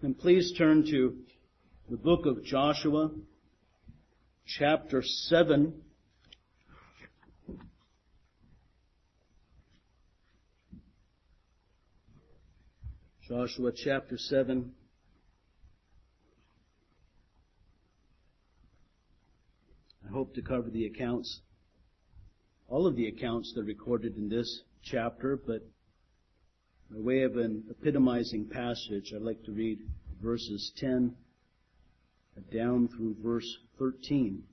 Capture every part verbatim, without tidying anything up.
And please turn to the book of Joshua, chapter seven. Joshua chapter seven. I hope to cover the accounts, all of the accounts that are recorded in this chapter, but by way of an epitomizing passage, I'd like to read verses ten down through verse thirteen.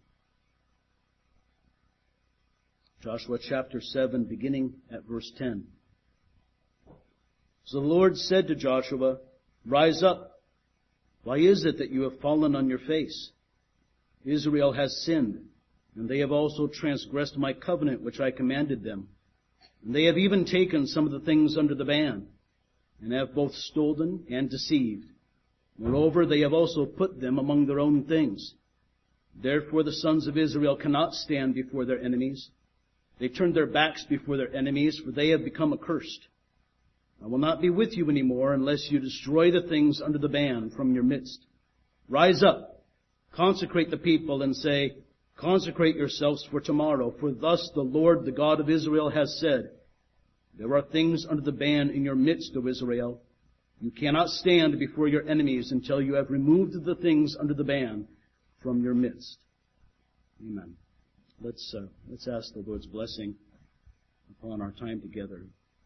Joshua chapter seven, beginning at verse ten. So the Lord said to Joshua, "Rise up. Why is it that you have fallen on your face? Israel has sinned, and they have also transgressed my covenant which I commanded them. And they have even taken some of the things under the ban, and have both stolen and deceived. Moreover, they have also put them among their own things. Therefore the sons of Israel cannot stand before their enemies. They turn their backs before their enemies, for they have become accursed. I will not be with you anymore unless you destroy the things under the ban from your midst. Rise up, consecrate the people, and say, consecrate yourselves for tomorrow, for thus the Lord, the God of Israel, has said, there are things under the ban in your midst, O Israel. You cannot stand before your enemies until you have removed the things under the ban from your midst." Amen. Let's uh, let's ask the Lord's blessing upon our time together.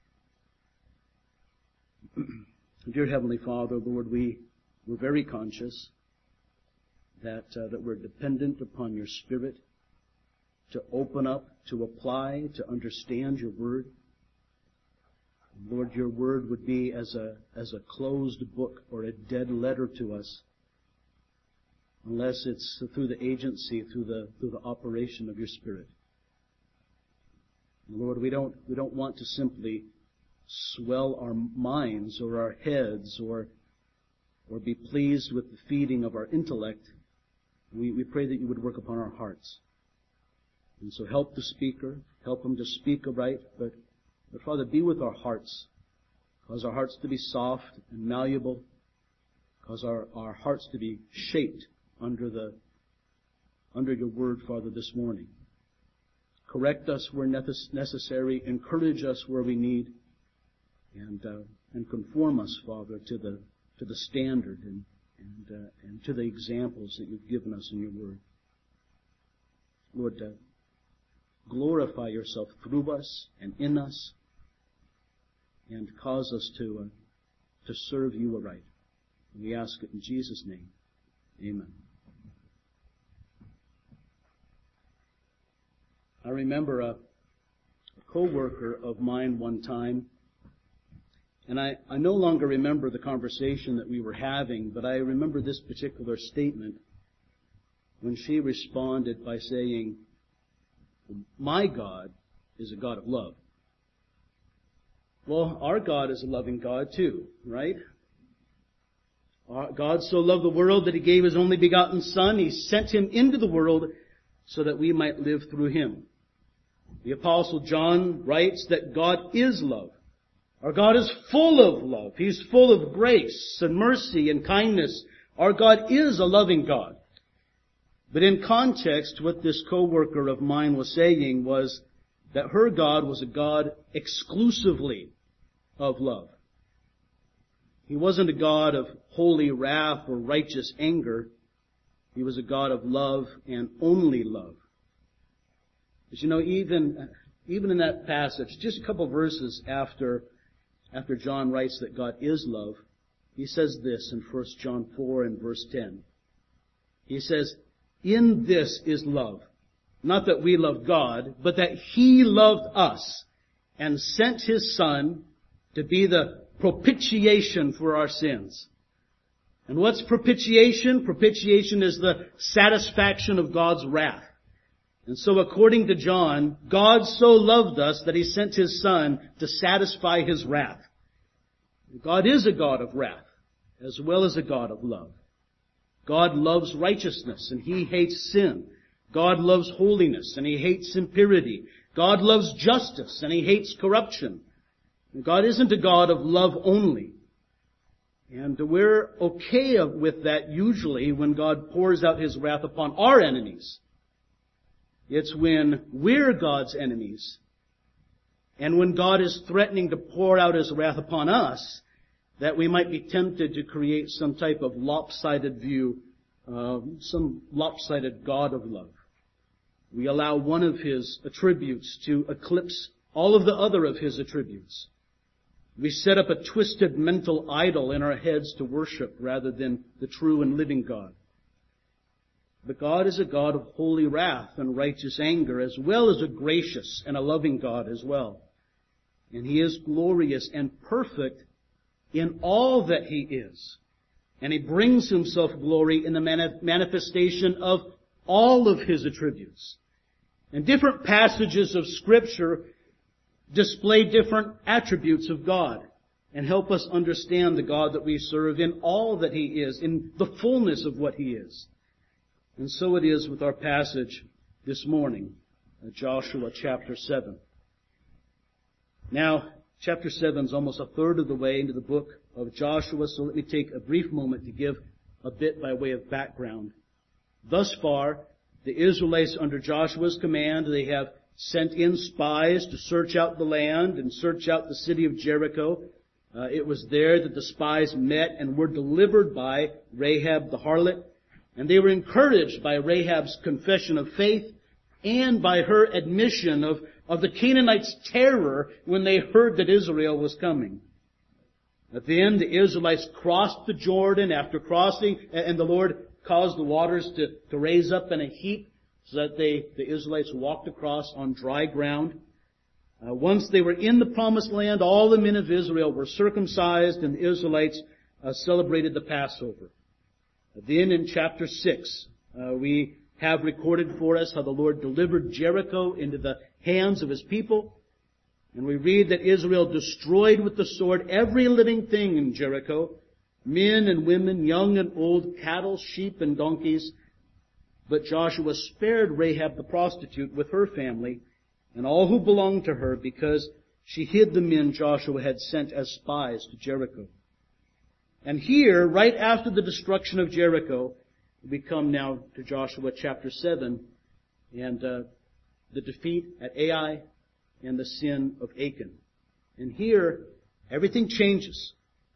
Dear Heavenly Father, Lord, we we're very conscious that uh, that we're dependent upon your Spirit to open up, to apply, to understand your Word. Lord, your Word would be as a as a closed book or a dead letter to us, unless it's through the agency, through the through the operation of your Spirit. Lord, we don't we don't want to simply swell our minds or our heads or or be pleased with the feeding of our intellect. We, we pray that you would work upon our hearts. And so help the speaker, help him to speak aright, but, but Father, be with our hearts. Cause our hearts to be soft and malleable. Cause our, our hearts to be shaped under the under your word, Father, this morning. Correct us where necessary, encourage us where we need, and uh, and conform us, Father, to the to the standard and and uh, and to the examples that you've given us in your word. Lord, uh, glorify yourself through us and in us, and cause us to uh, to serve you aright. We ask it in Jesus' name. Amen. I remember a, a co-worker of mine one time, and I, I no longer remember the conversation that we were having, but I remember this particular statement when she responded by saying, "My God is a God of love." Well, our God is a loving God too, right? Our God so loved the world that He gave His only begotten Son. He sent Him into the world so that we might live through Him. The Apostle John writes that God is love. Our God is full of love. He's full of grace and mercy and kindness. Our God is a loving God. But in context, what this co-worker of mine was saying was that her God was a God exclusively of love. He wasn't a God of holy wrath or righteous anger. He was a God of love and only love. But you know, even, even in that passage, just a couple verses after, after John writes that God is love, he says this in First John four and verse ten. He says, "In this is love. Not that we love God, but that He loved us and sent His Son to be the propitiation for our sins." And what's propitiation? Propitiation is the satisfaction of God's wrath. And so according to John, God so loved us that He sent His Son to satisfy His wrath. God is a God of wrath as well as a God of love. God loves righteousness and He hates sin. God loves holiness and He hates impurity. God loves justice and He hates corruption. And God isn't a God of love only. And we're okay with that usually when God pours out His wrath upon our enemies. It's when we're God's enemies, and when God is threatening to pour out His wrath upon us, that we might be tempted to create some type of lopsided view, uh, some lopsided God of love. We allow one of His attributes to eclipse all of the other of His attributes. We set up a twisted mental idol in our heads to worship rather than the true and living God. But God is a God of holy wrath and righteous anger, as well as a gracious and a loving God as well. And He is glorious and perfect in all that He is. And He brings Himself glory in the manifestation of all of His attributes. And different passages of Scripture display different attributes of God and help us understand the God that we serve in all that He is, in the fullness of what He is. And so it is with our passage this morning, Joshua chapter seven. Now, chapter seven is almost a third of the way into the book of Joshua, so let me take a brief moment to give a bit by way of background. Thus far, the Israelites under Joshua's command, they have sent in spies to search out the land and search out the city of Jericho. Uh, it was there that the spies met and were delivered by Rahab the harlot. And they were encouraged by Rahab's confession of faith and by her admission of, of the Canaanites' terror when they heard that Israel was coming. At the end, the Israelites crossed the Jordan after crossing, and the Lord caused the waters to, to raise up in a heap so that they, the Israelites walked across on dry ground. Uh, once they were in the promised land, all the men of Israel were circumcised, and the Israelites uh, celebrated the Passover. Then in chapter six, uh, we have recorded for us how the Lord delivered Jericho into the hands of His people. And we read that Israel destroyed with the sword every living thing in Jericho, men and women, young and old, cattle, sheep, and donkeys. But Joshua spared Rahab the prostitute with her family and all who belonged to her, because she hid the men Joshua had sent as spies to Jericho. And here, right after the destruction of Jericho, we come now to Joshua chapter seven and uh, the defeat at Ai and the sin of Achan. And here, everything changes.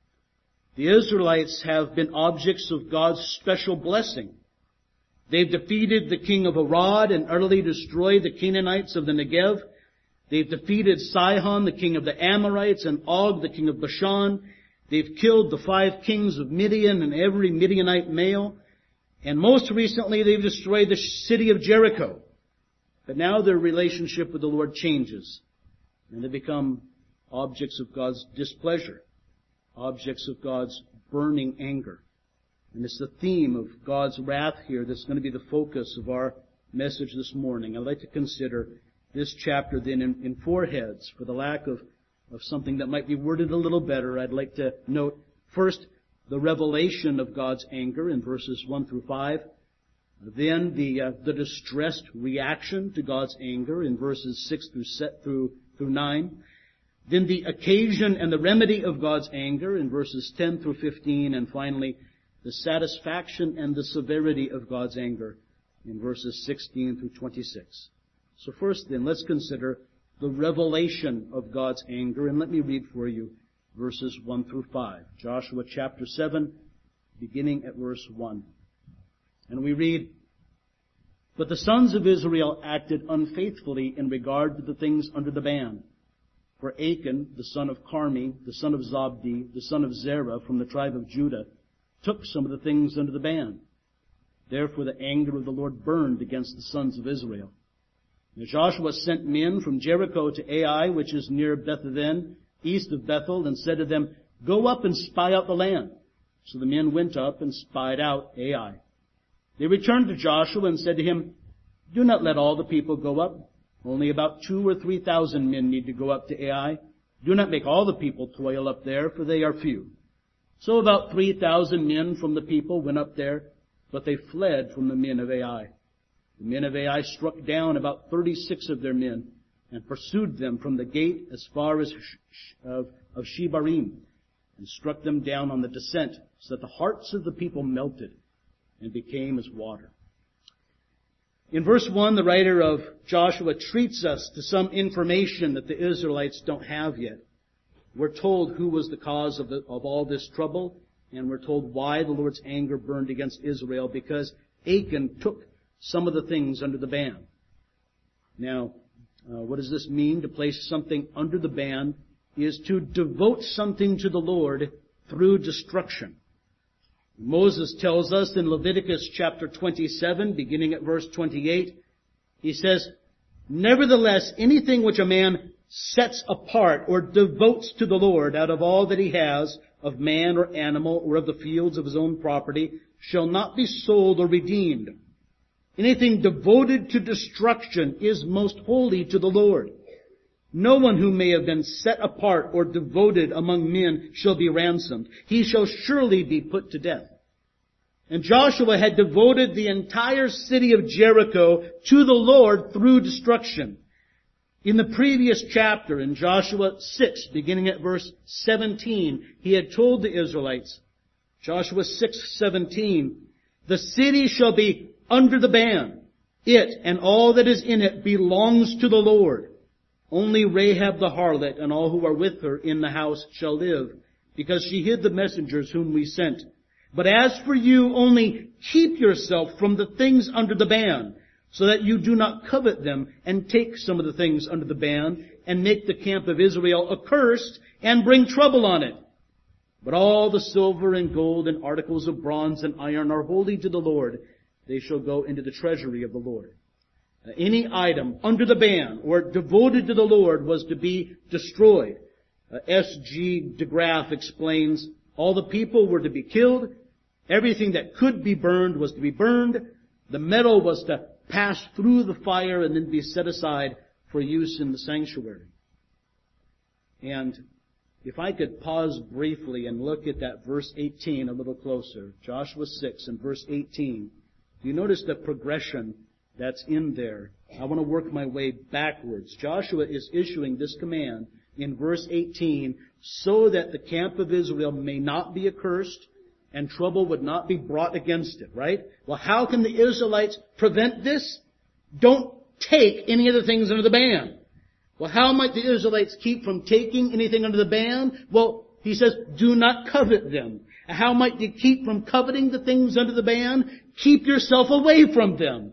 The Israelites have been objects of God's special blessing. They've defeated the king of Arad and utterly destroyed the Canaanites of the Negev. They've defeated Sihon, the king of the Amorites, and Og, the king of Bashan. They've killed the five kings of Midian and every Midianite male. And most recently, they've destroyed the city of Jericho. But now their relationship with the Lord changes, and they become objects of God's displeasure, objects of God's burning anger. And it's the theme of God's wrath here that's going to be the focus of our message this morning. I'd like to consider this chapter then in, in four heads. For the lack of, of something that might be worded a little better, I'd like to note first the revelation of God's anger in verses one through five. Then the uh, the distressed reaction to God's anger in verses six through set through through nine. Then the occasion and the remedy of God's anger in verses ten through fifteen, and finally the satisfaction and the severity of God's anger in verses sixteen through twenty-six. So first then, let's consider the revelation of God's anger, and let me read for you verses one through five. Joshua chapter seven, beginning at verse one. And we read, "But the sons of Israel acted unfaithfully in regard to the things under the ban. For Achan, the son of Carmi, the son of Zabdi, the son of Zerah, from the tribe of Judah, took some of the things under the ban. Therefore the anger of the Lord burned against the sons of Israel. And Joshua sent men from Jericho to Ai, which is near Bethaven, east of Bethel, and said to them, 'Go up and spy out the land.' So the men went up and spied out Ai. They returned to Joshua and said to him, 'Do not let all the people go up. Only about two or three thousand men need to go up to Ai. Do not make all the people toil up there, for they are few.' So about three thousand men from the people went up there, but they fled from the men of Ai. The men of Ai struck down about thirty-six of their men and pursued them from the gate as far as of, of Shebarim. and struck them down on the descent, so that the hearts of the people melted and became as water. In verse one, the writer of Joshua treats us to some information that the Israelites don't have yet. We're told who was the cause of, the, of all this trouble, and we're told why the Lord's anger burned against Israel, because Achan took some of the things under the ban. Now, uh, what does this mean? To place something under the ban is to devote something to the Lord through destruction. Moses tells us in Leviticus chapter twenty-seven, beginning at verse twenty-eight, he says, "Nevertheless, anything which a man sets apart or devotes to the Lord out of all that he has, of man or animal or of the fields of his own property, shall not be sold or redeemed. Anything devoted to destruction is most holy to the Lord. No one who may have been set apart or devoted among men shall be ransomed. He shall surely be put to death." And Joshua had devoted the entire city of Jericho to the Lord through destruction. In the previous chapter, in Joshua six, beginning at verse seventeen, he had told the Israelites, Joshua six seventeen, "The city shall be under the ban. It and all that is in it belongs to the Lord. Only Rahab the harlot and all who are with her in the house shall live, because she hid the messengers whom we sent. But as for you, only keep yourself from the things under the ban, so that you do not covet them and take some of the things under the ban and make the camp of Israel accursed and bring trouble on it. But all the silver and gold and articles of bronze and iron are holy to the Lord. They shall go into the treasury of the Lord." Any item under the ban or devoted to the Lord was to be destroyed. Uh, S G de Graaf explains, all the people were to be killed. Everything that could be burned was to be burned. The metal was to pass through the fire and then be set aside for use in the sanctuary. And if I could pause briefly and look at that verse eighteen a little closer, Joshua six and verse eighteen, you notice the progression that's in there. I want to work my way backwards. Joshua is issuing this command in verse eighteen so that the camp of Israel may not be accursed and trouble would not be brought against it, right? Well, how can the Israelites prevent this? Don't take any of the things under the ban. Well, how might the Israelites keep from taking anything under the ban? Well, he says, do not covet them. How might you keep from coveting the things under the ban? Keep yourself away from them.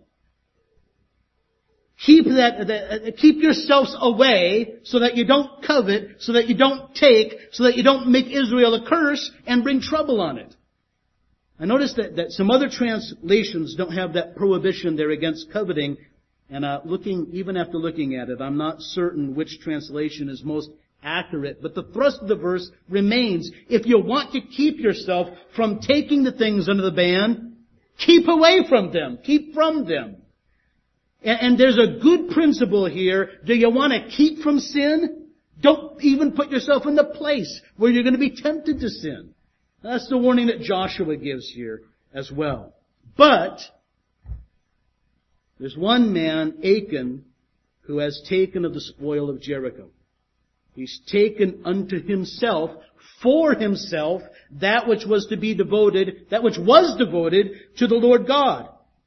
Keep that, that, keep yourselves away so that you don't covet, so that you don't take, so that you don't make Israel a curse and bring trouble on it. I noticed that, that some other translations don't have that prohibition there against coveting, and uh, looking, even after looking at it, I'm not certain which translation is most accurate, but the thrust of the verse remains. If you want to keep yourself from taking the things under the ban, keep away from them. Keep from them. And, and there's a good principle here. Do you want to keep from sin? Don't even put yourself in the place where you're going to be tempted to sin. That's the warning that Joshua gives here as well. But there's one man, Achan, who has taken of the spoil of Jericho. He's taken unto himself, for himself, that which was to be devoted, that which was devoted to the Lord God.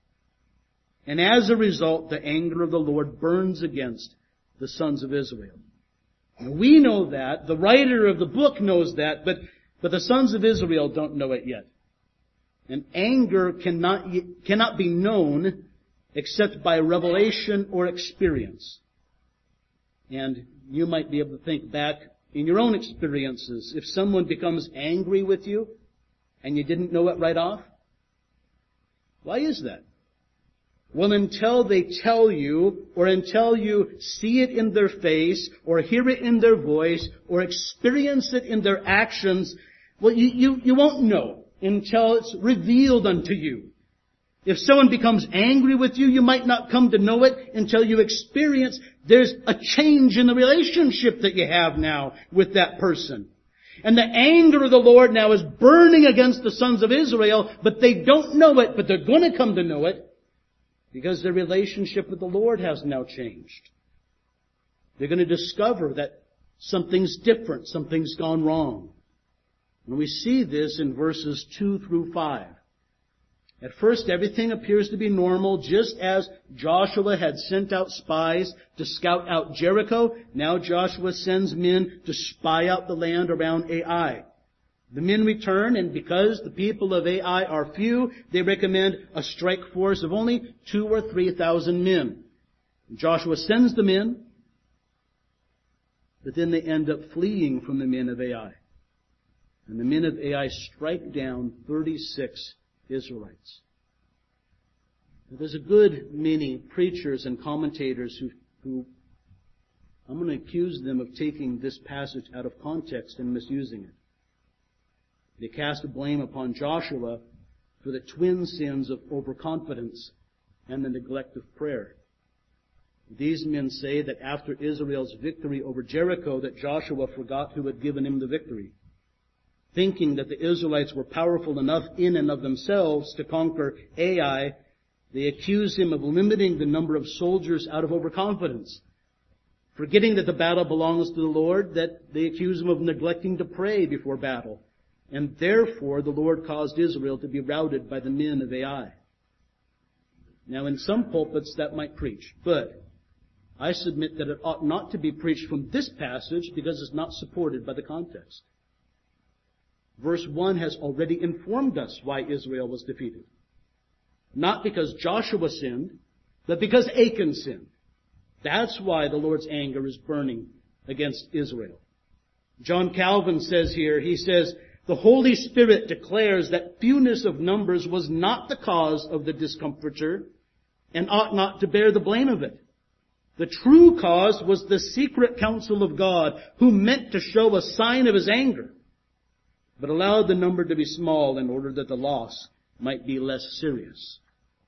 And as a result, the anger of the Lord burns against the sons of Israel. And we know that. The writer of the book knows that, but, but the sons of Israel don't know it yet. And anger cannot, cannot be known except by revelation or experience. And you might be able to think back in your own experiences. If someone becomes angry with you and you didn't know it right off, why is that? Well, until they tell you, or until you see it in their face, or hear it in their voice, or experience it in their actions, well, you, you, you won't know until it's revealed unto you. If someone becomes angry with you, you might not come to know it until you experience there's a change in the relationship that you have now with that person. And the anger of the Lord now is burning against the sons of Israel, but they don't know it, but they're going to come to know it because their relationship with the Lord has now changed. They're going to discover that something's different, something's gone wrong. And we see this in verses two through five. At first, everything appears to be normal, just as Joshua had sent out spies to scout out Jericho. Now Joshua sends men to spy out the land around Ai. The men return, and because the people of Ai are few, they recommend a strike force of only two or three thousand men. Joshua sends the men, but then they end up fleeing from the men of Ai. And the men of Ai strike down thirty-six Israelites. Now, there's a good many preachers and commentators who, who I'm going to accuse them of taking this passage out of context and misusing it. They cast a blame upon Joshua for the twin sins of overconfidence and the neglect of prayer. These men say that after Israel's victory over Jericho, that Joshua forgot who had given him the victory. Thinking that the Israelites were powerful enough in and of themselves to conquer Ai, they accuse him of limiting the number of soldiers out of overconfidence. Forgetting that the battle belongs to the Lord, that they accuse him of neglecting to pray before battle. And therefore the Lord caused Israel to be routed by the men of Ai. Now in some pulpits that might preach, but I submit that it ought not to be preached from this passage because it's not supported by the context. Verse one has already informed us why Israel was defeated. Not because Joshua sinned, but because Achan sinned. That's why the Lord's anger is burning against Israel. John Calvin says here, he says, the Holy Spirit declares that fewness of numbers was not the cause of the discomfiture and ought not to bear the blame of it. The true cause was the secret counsel of God, who meant to show a sign of His anger, but allowed the number to be small in order that the loss might be less serious.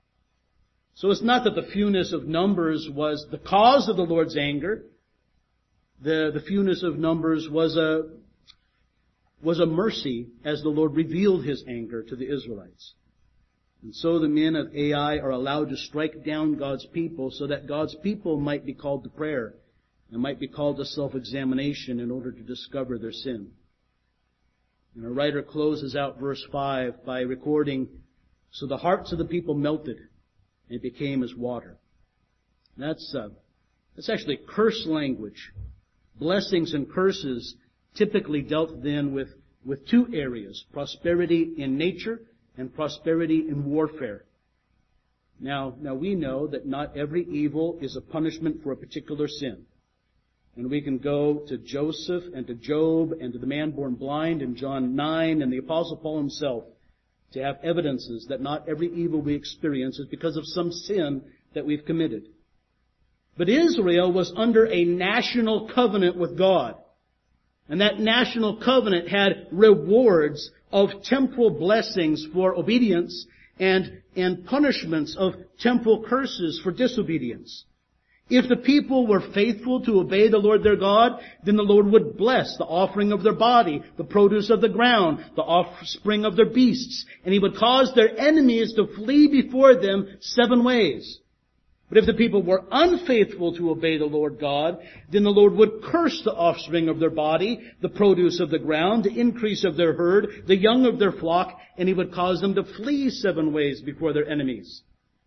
So it's not that the fewness of numbers was the cause of the Lord's anger. The, the fewness of numbers was a, was a mercy as the Lord revealed His anger to the Israelites. And so the men of Ai are allowed to strike down God's people so that God's people might be called to prayer and might be called to self-examination in order to discover their sin. And our writer closes out verse five by recording, so the hearts of the people melted and it became as water. That's, uh, that's actually curse language. Blessings and curses typically dealt then with, with two areas, prosperity in nature and prosperity in warfare. Now, now we know that not every evil is a punishment for a particular sin. And we can go to Joseph and to Job and to the man born blind in John nine and the Apostle Paul himself to have evidences that not every evil we experience is because of some sin that we've committed. But Israel was under a national covenant with God. And that national covenant had rewards of temporal blessings for obedience and, and punishments of temporal curses for disobedience. If the people were faithful to obey the Lord their God, then the Lord would bless the offering of their body, the produce of the ground, the offspring of their beasts, and He would cause their enemies to flee before them seven ways. But if the people were unfaithful to obey the Lord God, then the Lord would curse the offspring of their body, the produce of the ground, the increase of their herd, the young of their flock, and He would cause them to flee seven ways before their enemies.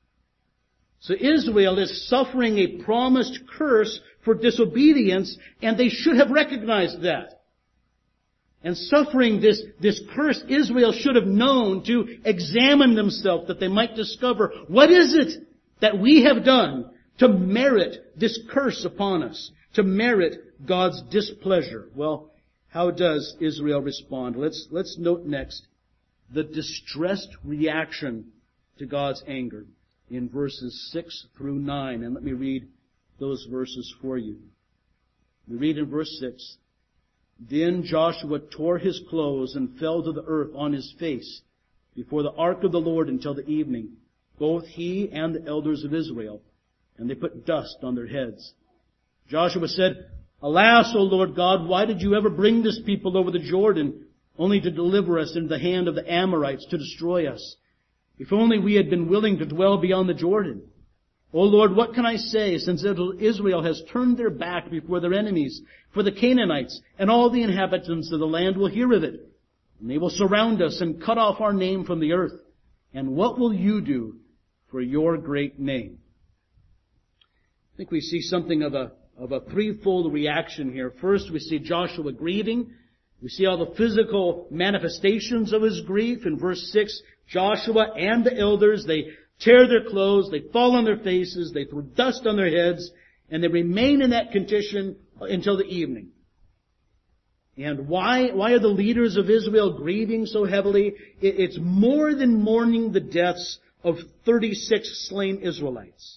So Israel is suffering a promised curse for disobedience, and they should have recognized that. And suffering this, this curse, Israel should have known to examine themselves that they might discover, what is it that we have done to merit this curse upon us, to merit God's displeasure? Well, how does Israel respond? Let's, let's note next the distressed reaction to God's anger in verses six through nine. And let me read those verses for you. We read in verse six, Then Joshua tore his clothes and fell to the earth on his face before the ark of the Lord until the evening, both he and the elders of Israel, and they put dust on their heads. Joshua said, Alas, O Lord God, why did you ever bring this people over the Jordan, only to deliver us into the hand of the Amorites to destroy us? If only we had been willing to dwell beyond the Jordan. O Lord, what can I say, since Israel has turned their back before their enemies? For the Canaanites and all the inhabitants of the land will hear of it. And they will surround us and cut off our name from the earth. And what will you do for your great name? I think we see something of a, of a threefold reaction here. First, we see Joshua grieving. We see all the physical manifestations of his grief. In verse six, Joshua and the elders, they tear their clothes, they fall on their faces, they throw dust on their heads, and they remain in that condition until the evening. And why, why are the leaders of Israel grieving so heavily? It's more than mourning the deaths of thirty-six slain Israelites.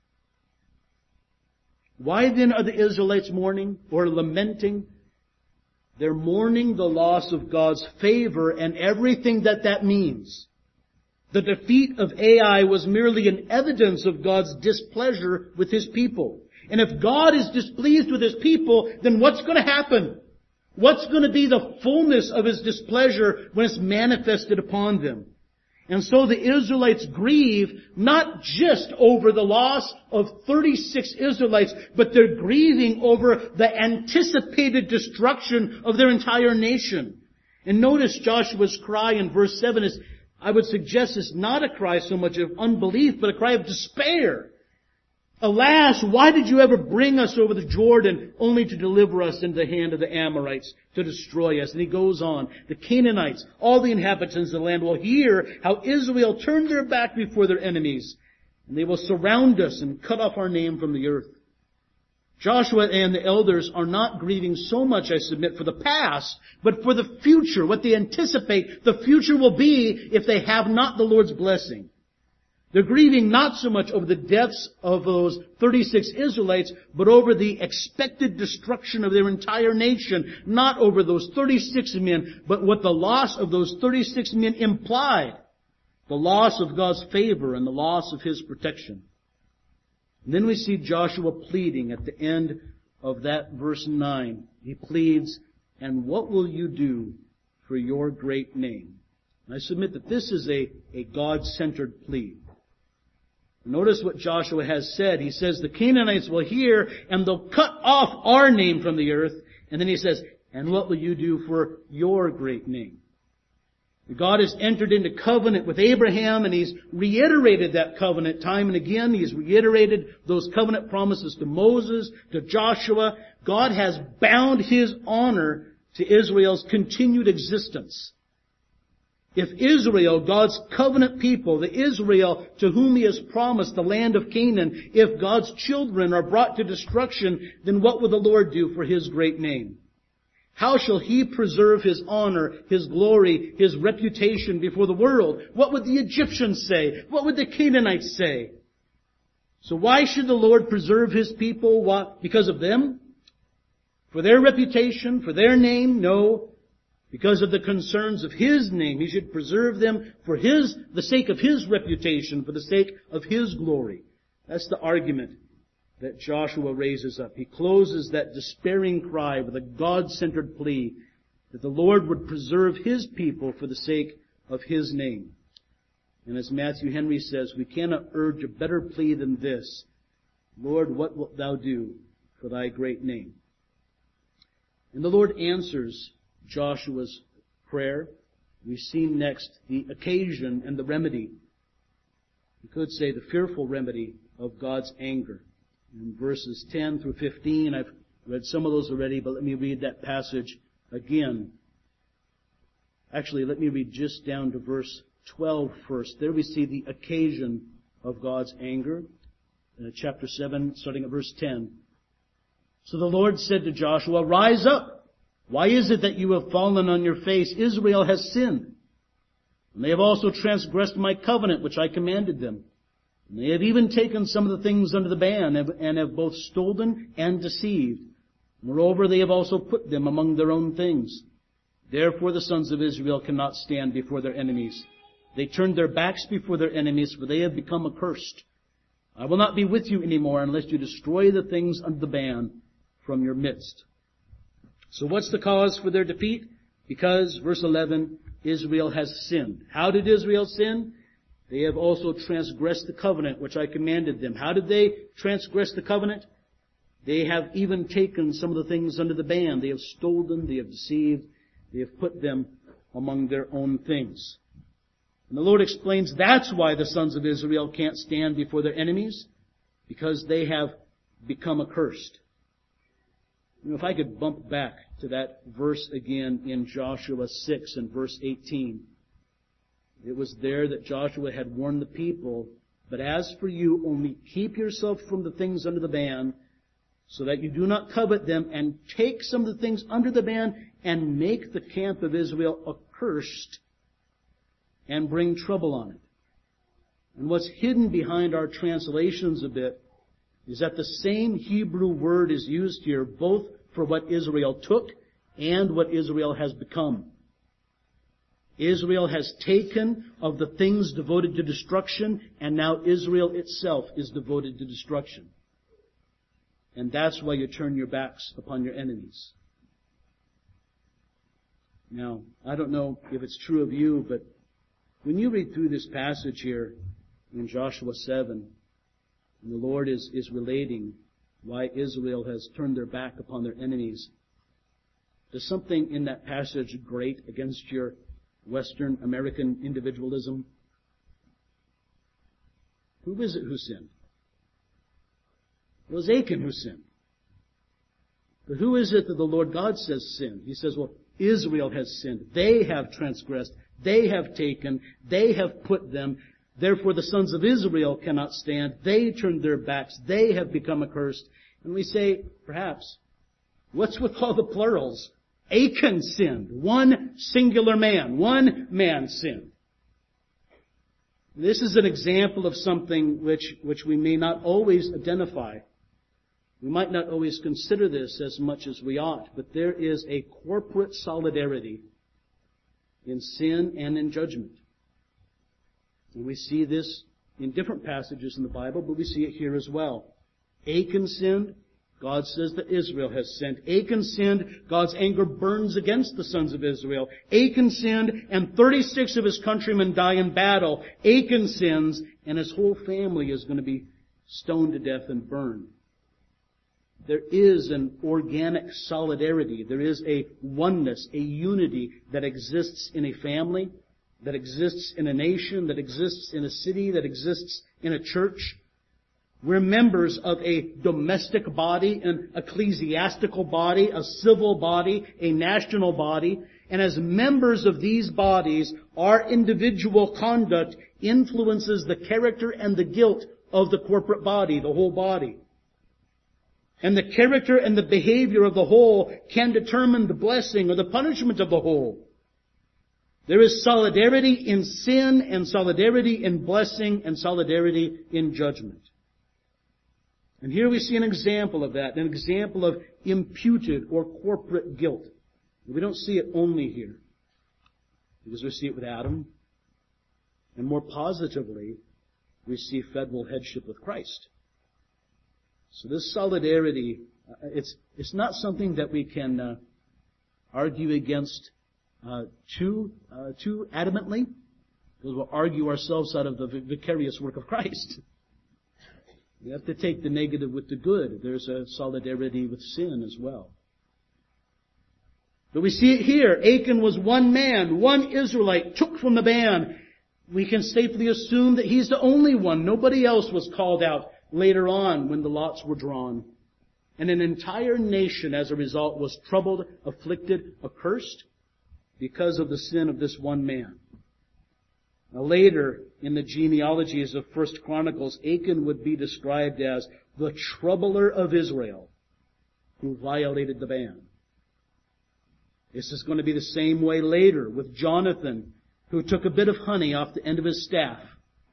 Why then are the Israelites mourning or lamenting? They're mourning the loss of God's favor and everything that that means. The defeat of Ai was merely an evidence of God's displeasure with His people. And if God is displeased with His people, then what's going to happen? What's going to be the fullness of His displeasure when it's manifested upon them? And so the Israelites grieve not just over the loss of thirty-six Israelites, but they're grieving over the anticipated destruction of their entire nation. And notice Joshua's cry in verse seven is, I would suggest it's not a cry so much of unbelief, but a cry of despair. Alas, why did you ever bring us over the Jordan only to deliver us into the hand of the Amorites to destroy us? And he goes on. The Canaanites, all the inhabitants of the land will hear how Israel turned their back before their enemies, and they will surround us and cut off our name from the earth. Joshua and the elders are not grieving so much, I submit, for the past, but for the future, what they anticipate the future will be if they have not the Lord's blessing. They're grieving not so much over the deaths of those thirty-six Israelites, but over the expected destruction of their entire nation. Not over those thirty-six men, but what the loss of those thirty-six men implied. The loss of God's favor and the loss of His protection. And then we see Joshua pleading at the end of that verse nine. He pleads, and what will you do for your great name? And I submit that this is a, a God-centered plea. Notice what Joshua has said. He says, the Canaanites will hear and they'll cut off our name from the earth. And then he says, and what will you do for your great name? God has entered into covenant with Abraham, and He's reiterated that covenant time and again. He's reiterated those covenant promises to Moses, to Joshua. God has bound His honor to Israel's continued existence. If Israel, God's covenant people, the Israel to whom He has promised the land of Canaan, if God's children are brought to destruction, then what will the Lord do for His great name? How shall He preserve His honor, His glory, His reputation before the world? What would the Egyptians say? What would the Canaanites say? So why should the Lord preserve His people? What? Because of them? For their reputation? For their name? No. Because of the concerns of His name. He should preserve them for His, the sake of His reputation, for the sake of His glory. That's the argument that Joshua raises up. He closes that despairing cry with a God-centered plea that the Lord would preserve His people for the sake of His name. And as Matthew Henry says, we cannot urge a better plea than this. Lord, what wilt Thou do for Thy great name? And the Lord answers Joshua's prayer. We see next the occasion and the remedy. We could say the fearful remedy of God's anger. In verses ten through fifteen, I've read some of those already, but let me read that passage again. Actually, let me read just down to verse twelve first. There we see the occasion of God's anger. Uh, chapter seven, starting at verse ten. So the Lord said to Joshua, rise up. Why is it that you have fallen on your face? Israel has sinned. And they have also transgressed my covenant, which I commanded them. And they have even taken some of the things under the ban, and have both stolen and deceived. Moreover, they have also put them among their own things. Therefore the sons of Israel cannot stand before their enemies. They turned their backs before their enemies, for they have become accursed. I will not be with you anymore unless you destroy the things under the ban from your midst. So what's the cause for their defeat? Because, verse eleven, Israel has sinned. How did Israel sin? They have also transgressed the covenant which I commanded them. How did they transgress the covenant? They have even taken some of the things under the ban. They have stolen, they have deceived, they have put them among their own things. And the Lord explains that's why the sons of Israel can't stand before their enemies, because they have become accursed. You know, if I could bump back to that verse again in Joshua six and verse eighteen. It was there that Joshua had warned the people, but as for you, only keep yourself from the things under the ban, so that you do not covet them, and take some of the things under the ban, and make the camp of Israel accursed, and bring trouble on it. And what's hidden behind our translations a bit is that the same Hebrew word is used here both for what Israel took and what Israel has become. Israel has taken of the things devoted to destruction, and now Israel itself is devoted to destruction. And that's why you turn your backs upon your enemies. Now, I don't know if it's true of you, but when you read through this passage here in Joshua seven, and the Lord is, is relating why Israel has turned their back upon their enemies, does something in that passage grate against your Western American individualism? Who is it who sinned? It was Achan who sinned. But who is it that the Lord God says sinned? He says, well, Israel has sinned. They have transgressed. They have taken. They have put them. Therefore the sons of Israel cannot stand. They turned their backs. They have become accursed. And we say, perhaps, what's with all the plurals? Achan sinned. One singular man. One man sinned. This is an example of something which, which we may not always identify. We might not always consider this as much as we ought, but there is a corporate solidarity in sin and in judgment. And we see this in different passages in the Bible, but we see it here as well. Achan sinned. God says that Israel has sinned. Achan sinned. God's anger burns against the sons of Israel. Achan sinned, and thirty-six of his countrymen die in battle. Achan sins, and his whole family is going to be stoned to death and burned. There is an organic solidarity. There is a oneness, a unity that exists in a family, that exists in a nation, that exists in a city, that exists in a church. We're members of a domestic body, an ecclesiastical body, a civil body, a national body. And as members of these bodies, our individual conduct influences the character and the guilt of the corporate body, the whole body. And the character and the behavior of the whole can determine the blessing or the punishment of the whole. There is solidarity in sin and solidarity in blessing and solidarity in judgment. And here we see an example of that, an example of imputed or corporate guilt. We don't see it only here, because we see it with Adam. And more positively, we see federal headship with Christ. So this solidarity, uh, it's it's not something that we can uh, argue against uh, too uh, too adamantly, because we'll argue ourselves out of the vicarious work of Christ. We have to take the negative with the good. There's a solidarity with sin as well. But we see it here. Achan was one man, one Israelite, took from the ban. We can safely assume that he's the only one. Nobody else was called out later on when the lots were drawn. And an entire nation, as a result, was troubled, afflicted, accursed because of the sin of this one man. Now, later in the genealogies of First Chronicles, Achan would be described as the troubler of Israel who violated the ban. This is going to be the same way later with Jonathan, who took a bit of honey off the end of his staff.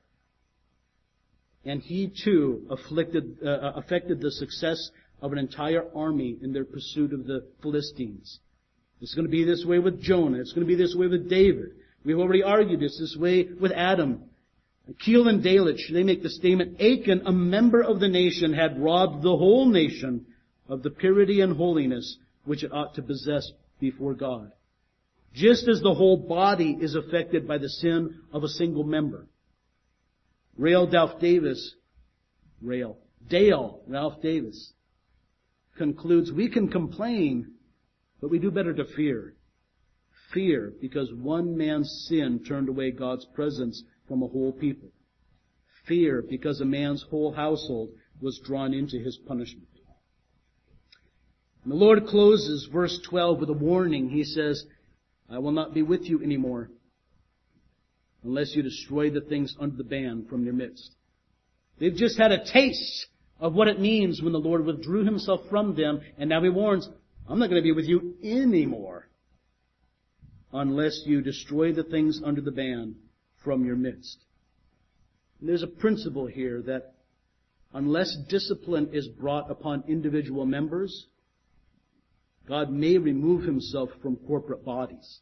And he too afflicted, uh, affected the success of an entire army in their pursuit of the Philistines. It's going to be this way with Jonah. It's going to be this way with David. We've already argued this this way with Adam. Keel and Delitzsch, they make the statement, Achan, a member of the nation, had robbed the whole nation of the purity and holiness which it ought to possess before God. Just as the whole body is affected by the sin of a single member. Rael Ralph Davis, Rael, Dale Ralph Davis concludes, we can complain, but we do better to fear. Fear, because one man's sin turned away God's presence from a whole people. Fear, because a man's whole household was drawn into his punishment. And the Lord closes verse twelve with a warning. He says, I will not be with you anymore unless you destroy the things under the ban from your midst. They've just had a taste of what it means when the Lord withdrew himself from them, and now he warns, I'm not going to be with you anymore unless you destroy the things under the ban from your midst. And there's a principle here that unless discipline is brought upon individual members, God may remove himself from corporate bodies.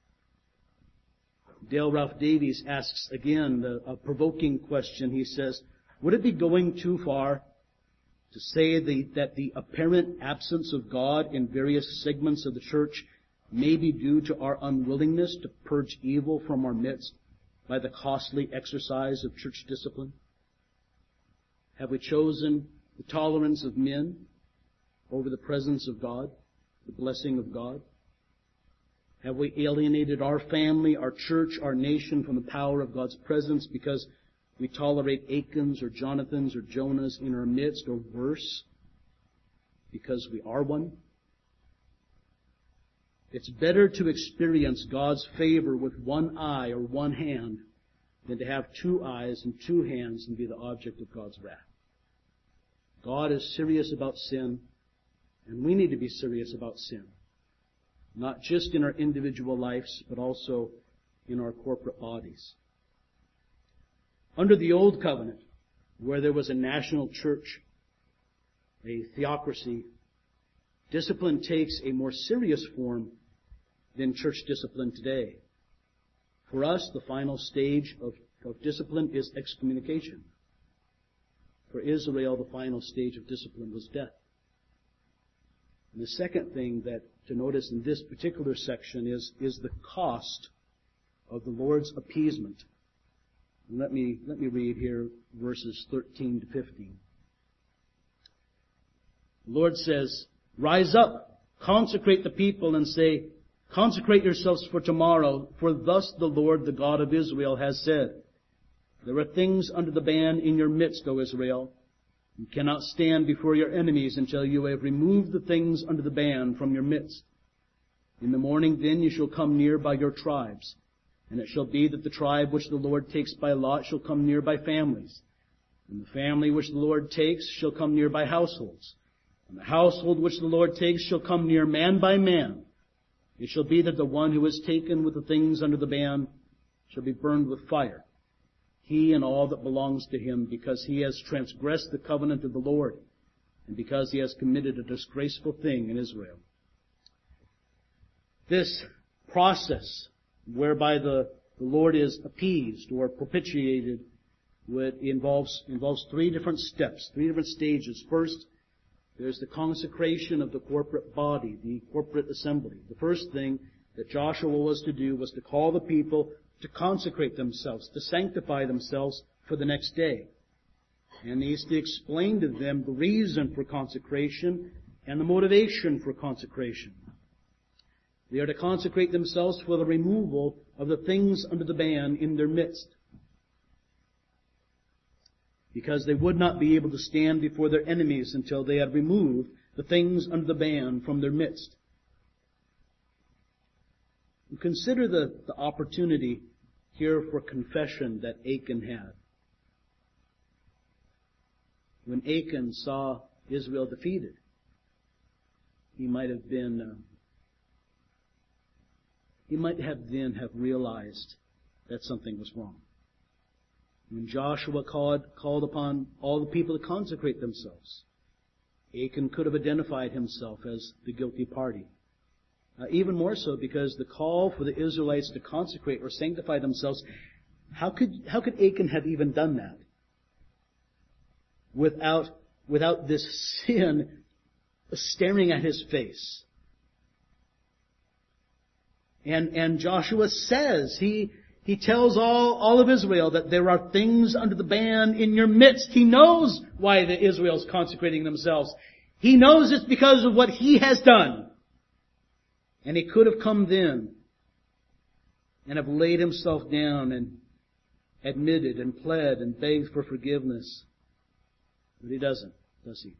Dale Ralph Davies asks again the, a provoking question. He says, would it be going too far to say the, that the apparent absence of God in various segments of the church may be due to our unwillingness to purge evil from our midst by the costly exercise of church discipline? Have we chosen the tolerance of men over the presence of God, the blessing of God? Have we alienated our family, our church, our nation from the power of God's presence because we tolerate Achans or Jonathans or Jonahs in our midst, or worse, because we are one? It's better to experience God's favor with one eye or one hand than to have two eyes and two hands and be the object of God's wrath. God is serious about sin, and we need to be serious about sin. Not just in our individual lives, but also in our corporate bodies. Under the Old Covenant, where there was a national church, a theocracy, discipline takes a more serious form than church discipline today. For us, the final stage of, of discipline is excommunication. For Israel, the final stage of discipline was death. And the second thing that to notice in this particular section is, is the cost of the Lord's appeasement. And let me, let me read here verses thirteen to fifteen. The Lord says, rise up, consecrate the people, and say, consecrate yourselves for tomorrow, for thus the Lord, the God of Israel, has said, there are things under the ban in your midst, O Israel. You cannot stand before your enemies until you have removed the things under the ban from your midst. In the morning then you shall come near by your tribes. And it shall be that the tribe which the Lord takes by lot shall come near by families. And the family which the Lord takes shall come near by households. And the household which the Lord takes shall come near man by man. It shall be that the one who is taken with the things under the ban shall be burned with fire, he and all that belongs to him, because he has transgressed the covenant of the Lord, and because he has committed a disgraceful thing in Israel. This process whereby the, the Lord is appeased or propitiated would involves involves three different steps, three different stages. First, there's the consecration of the corporate body, the corporate assembly. The first thing that Joshua was to do was to call the people to consecrate themselves, to sanctify themselves for the next day. And he is to explain to them the reason for consecration and the motivation for consecration. They are to consecrate themselves for the removal of the things under the ban in their midst, because they would not be able to stand before their enemies until they had removed the things under the ban from their midst. And consider the, the opportunity here for confession that Achan had. When Achan saw Israel defeated, he might have been, uh, he might have then have realized that something was wrong. When Joshua called, called upon all the people to consecrate themselves, Achan could have identified himself as the guilty party. Uh, even more so because the call for the Israelites to consecrate or sanctify themselves, how could, how could Achan have even done that without, without this sin staring at his face? And, and Joshua says, he, he tells all, all of Israel that there are things under the ban in your midst. He knows why the Israel's consecrating themselves. He knows it's because of what he has done. And he could have come then and have laid himself down and admitted and pled and begged for forgiveness. But he doesn't, does he?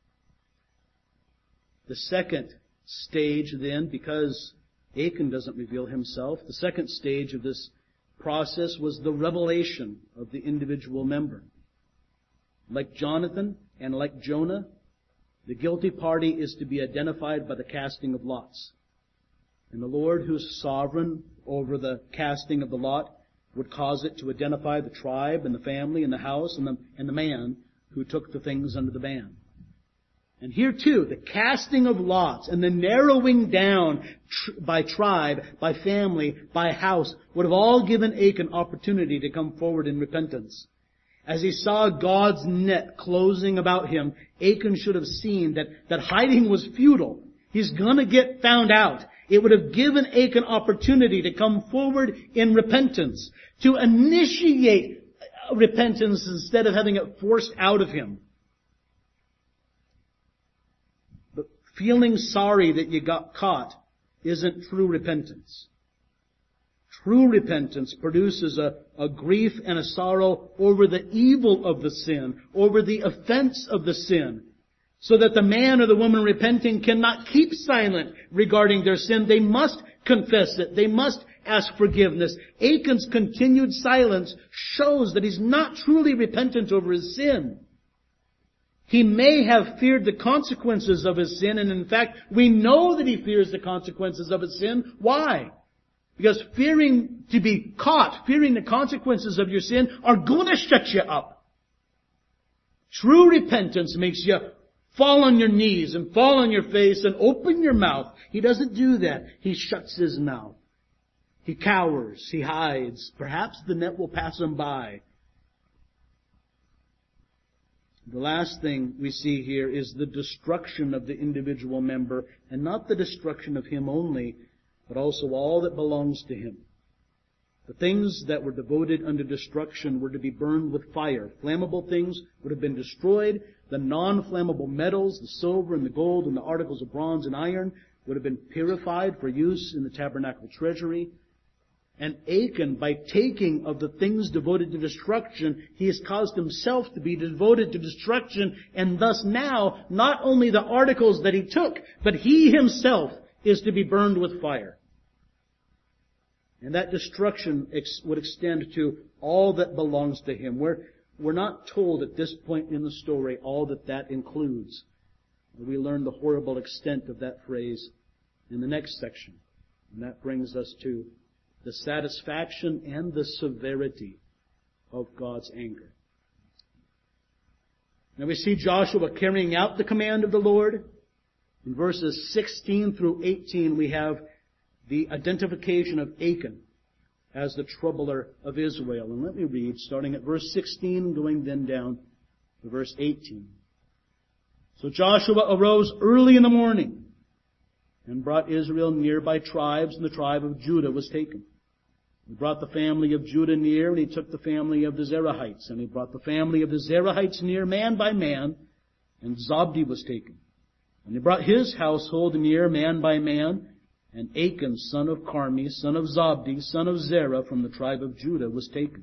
The second stage then, because Achan doesn't reveal himself, the second stage of this process was the revelation of the individual member. Like Jonathan and like Jonah, the guilty party is to be identified by the casting of lots. And the Lord, who's sovereign over the casting of the lot, would cause it to identify the tribe and the family and the house and the, and the man who took the things under the ban. And here too, the casting of lots and the narrowing down tr- by tribe, by family, by house would have all given Achan opportunity to come forward in repentance. As he saw God's net closing about him, Achan should have seen that, that hiding was futile. He's gonna get found out. It would have given Achan opportunity to come forward in repentance, to initiate repentance instead of having it forced out of him. But feeling sorry that you got caught isn't true repentance. True repentance produces a, a grief and a sorrow over the evil of the sin, over the offense of the sin, so that the man or the woman repenting cannot keep silent regarding their sin. They must confess it. They must ask forgiveness. Achan's continued silence shows that he's not truly repentant over his sin. He may have feared the consequences of his sin, and in fact, we know that he fears the consequences of his sin. Why? Because fearing to be caught, fearing the consequences of your sin are going to shut you up. True repentance makes you fall on your knees and fall on your face and open your mouth. He doesn't do that. He shuts his mouth. He cowers. He hides. Perhaps the net will pass him by. The last thing we see here is the destruction of the individual member, and not the destruction of him only, but also all that belongs to him. The things that were devoted unto destruction were to be burned with fire. Flammable things would have been destroyed. The non-flammable metals, the silver and the gold and the articles of bronze and iron, would have been purified for use in the tabernacle treasury. And Achan, by taking of the things devoted to destruction, he has caused himself to be devoted to destruction, and thus now, not only the articles that he took, but he himself is to be burned with fire. And that destruction ex- would extend to all that belongs to him. We're, we're not told at this point in the story all that that includes. We learn the horrible extent of that phrase in the next section. And that brings us to the satisfaction and the severity of God's anger. Now we see Joshua carrying out the command of the Lord. In verses sixteen through eighteen, we have the identification of Achan as the troubler of Israel. And let me read, starting at verse sixteen, going then down to verse eighteen. So Joshua arose early in the morning and brought Israel near by tribes, and the tribe of Judah was taken. He brought the family of Judah near, and he took the family of the Zerahites. And he brought the family of the Zerahites near, man by man, and Zabdi was taken. And he brought his household near, man by man, and Achan, son of Carmi, son of Zabdi, son of Zerah, from the tribe of Judah, was taken.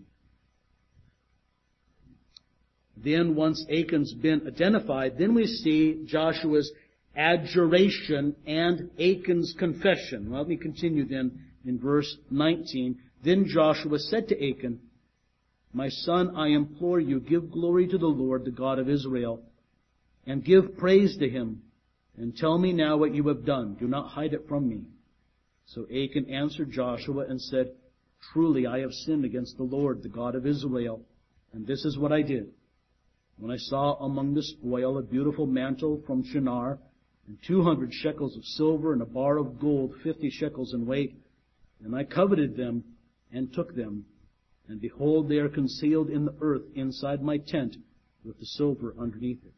Then, once Achan's been identified, then we see Joshua's adjuration and Achan's confession. Well, let me continue then in verse nineteen. Then Joshua said to Achan, My son, I implore you, give glory to the Lord, the God of Israel, and give praise to him, and tell me now what you have done. Do not hide it from me. So Achan answered Joshua and said, Truly I have sinned against the Lord, the God of Israel, and this is what I did. When I saw among the spoil a beautiful mantle from Shinar, and two hundred shekels of silver, and a bar of gold, fifty shekels in weight, and I coveted them, and took them. And behold, they are concealed in the earth inside my tent, with the silver underneath it.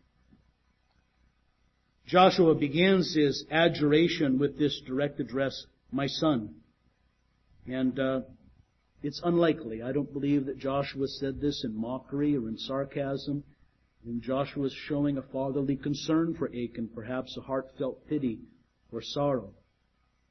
Joshua begins his adjuration with this direct address, my son. And uh, it's unlikely. I don't believe that Joshua said this in mockery or in sarcasm. And Joshua is showing a fatherly concern for Achan, perhaps a heartfelt pity or sorrow.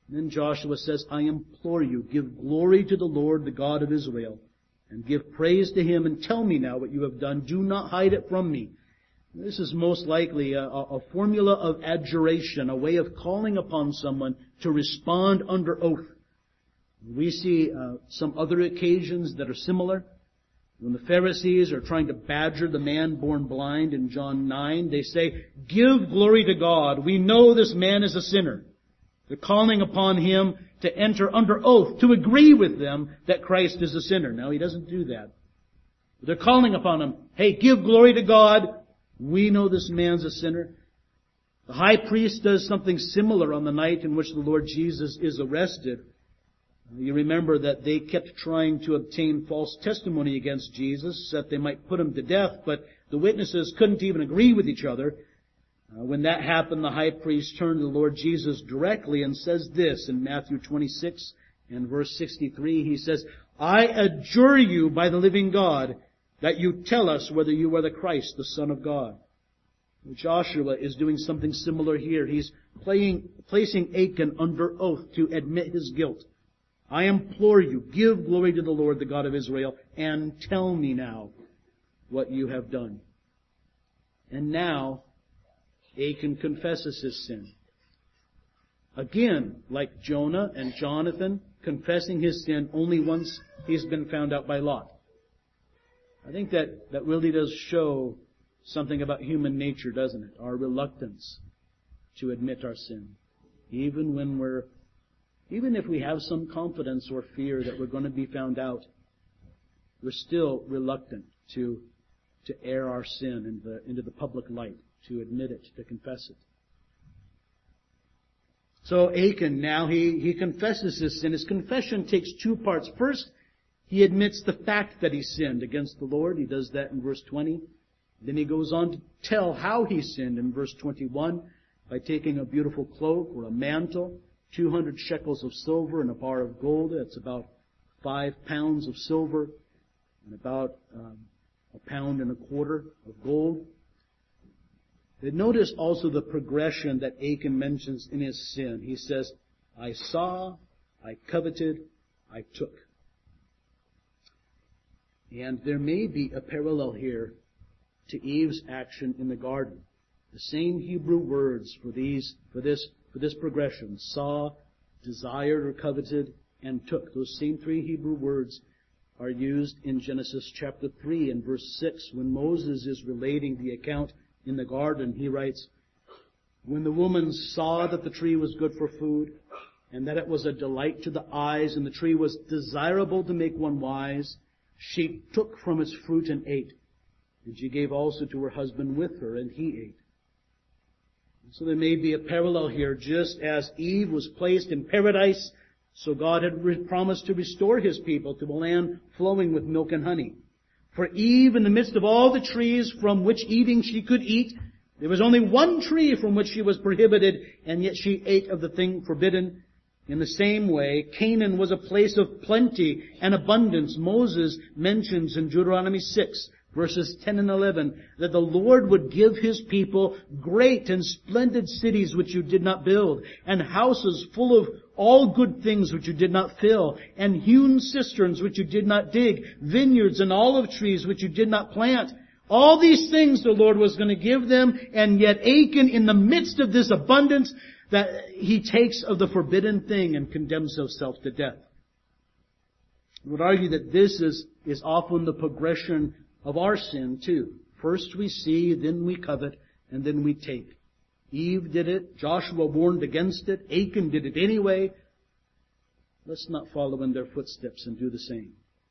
Then Joshua says, I implore you, give glory to the Lord, the God of Israel, and give praise to Him, and tell me now what you have done. Do not hide it from me. This is most likely a, a formula of adjuration, a way of calling upon someone to respond under oath. We see uh, some other occasions that are similar. When the Pharisees are trying to badger the man born blind in John nine, they say, give glory to God. We know this man is a sinner. They're calling upon him to enter under oath, to agree with them that Christ is a sinner. Now, he doesn't do that. They're calling upon him, hey, give glory to God. We know this man's a sinner. The high priest does something similar on the night in which the Lord Jesus is arrested. You remember that they kept trying to obtain false testimony against Jesus, that they might put him to death, but the witnesses couldn't even agree with each other. Uh, when that happened, the high priest turned to the Lord Jesus directly and says this in Matthew twenty-six and verse sixty-three. He says, I adjure you by the living God that you tell us whether you are the Christ, the Son of God. Joshua is doing something similar here. He's playing, placing Achan under oath to admit his guilt. I implore you, give glory to the Lord, the God of Israel, and tell me now what you have done. And now, Achan confesses his sin. Again, like Jonah and Jonathan, confessing his sin only once he's been found out by Lot. I think that, that really does show something about human nature, doesn't it? Our reluctance to admit our sin. Even when we're, even if we have some confidence or fear that we're going to be found out, we're still reluctant to, to air our sin into the, into the public light, to admit it, to confess it. So Achan, now he, he confesses his sin. His confession takes two parts. First, he admits the fact that he sinned against the Lord. He does that in verse twenty. Then he goes on to tell how he sinned in verse twenty-one by taking a beautiful cloak or a mantle, two hundred shekels of silver and a bar of gold. That's about five pounds of silver and about um, a pound and a quarter of gold. But notice also the progression that Achan mentions in his sin. He says, I saw, I coveted, I took. And there may be a parallel here to Eve's action in the garden. The same Hebrew words for these, for this, for this progression: saw, desired or coveted, and took. Those same three Hebrew words are used in Genesis chapter three and verse six. When Moses is relating the account in the garden, he writes, when the woman saw that the tree was good for food, and that it was a delight to the eyes, and the tree was desirable to make one wise, she took from its fruit and ate. And she gave also to her husband with her, and he ate. So there may be a parallel here. Just as Eve was placed in paradise, so God had re- promised to restore His people to a land flowing with milk and honey. For Eve, in the midst of all the trees from which eating she could eat, there was only one tree from which she was prohibited, and yet she ate of the thing forbidden. In the same way, Canaan was a place of plenty and abundance. Moses mentions in Deuteronomy six, verses ten and eleven, that the Lord would give His people great and splendid cities which you did not build, and houses full of all good things which you did not fill, and hewn cisterns which you did not dig, vineyards and olive trees which you did not plant. All these things the Lord was going to give them, and yet Achan, in the midst of this abundance, that he takes of the forbidden thing and condemns himself to death. I would argue that this is, is often the progression of our sin too. First we see, then we covet, and then we take. Eve did it. Joshua warned against it. Achan did it anyway. Let's not follow in their footsteps and do the same.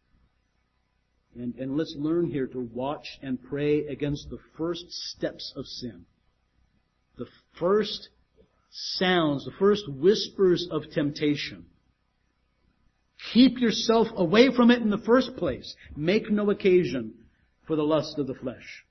And, and let's learn here to watch and pray against the first steps of sin. The first sounds, the first whispers of temptation. Keep yourself away from it in the first place. Make no occasion for the lust of the flesh.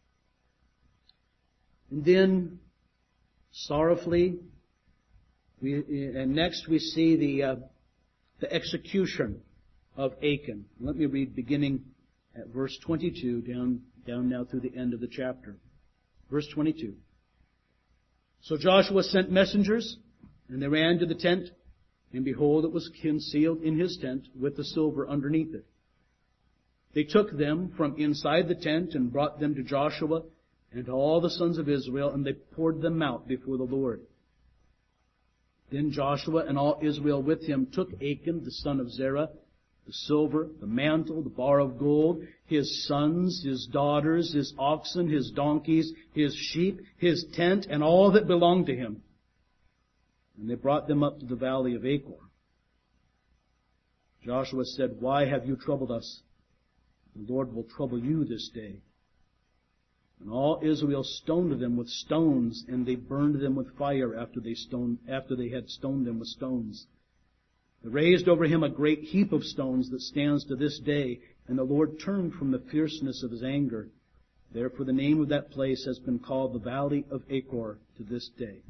And then, sorrowfully, we, and next we see the uh, the execution of Achan. Let me read beginning at verse twenty-two, down, down now through the end of the chapter. Verse twenty-two. So Joshua sent messengers, and they ran to the tent, And behold, it was concealed in his tent with the silver underneath it. They took them from inside the tent and brought them to Joshua and to all the sons of Israel, and they poured them out before the Lord. Then Joshua and all Israel with him took Achan, the son of Zerah, the silver, the mantle, the bar of gold, his sons, his daughters, his oxen, his donkeys, his sheep, his tent, and all that belonged to him. And they brought them up to the valley of Achor. Joshua said, "Why have you troubled us? The Lord will trouble you this day." And all Israel stoned them with stones, and they burned them with fire after they stoned, after they had stoned them with stones. They raised over him a great heap of stones that stands to this day, and the Lord turned from the fierceness of his anger. Therefore the name of that place has been called the Valley of Achor to this day.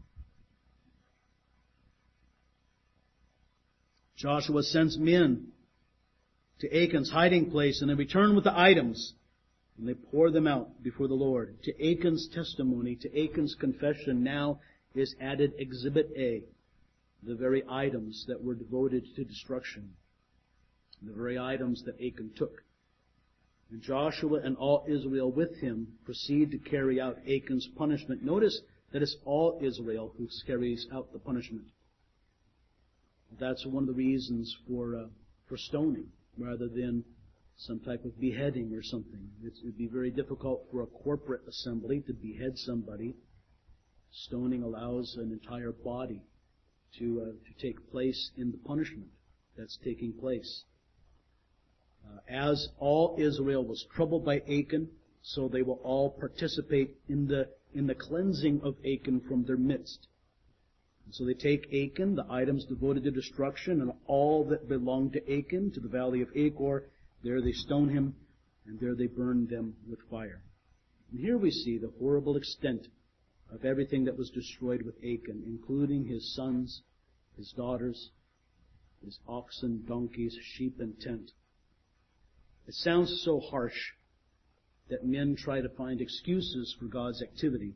Joshua sends men to Achan's hiding place, and they return with the items, and they pour them out before the Lord. To Achan's testimony, to Achan's confession, now is added Exhibit A, the very items that were devoted to destruction, the very items that Achan took. And Joshua and all Israel with him proceed to carry out Achan's punishment. Notice that it's all Israel who carries out the punishment. That's one of the reasons for uh, for stoning, rather than some type of beheading or something. It would be very difficult for a corporate assembly to behead somebody. Stoning allows an entire body to uh, to take place in the punishment that's taking place. Uh, as all Israel was troubled by Achan, so they will all participate in the in the cleansing of Achan from their midst. And so they take Achan, the items devoted to destruction, and all that belonged to Achan, to the valley of Achor. There they stone him, and there they burn them with fire. And here we see the horrible extent of everything that was destroyed with Achan, including his sons, his daughters, his oxen, donkeys, sheep, and tent. It sounds so harsh that men try to find excuses for God's activity.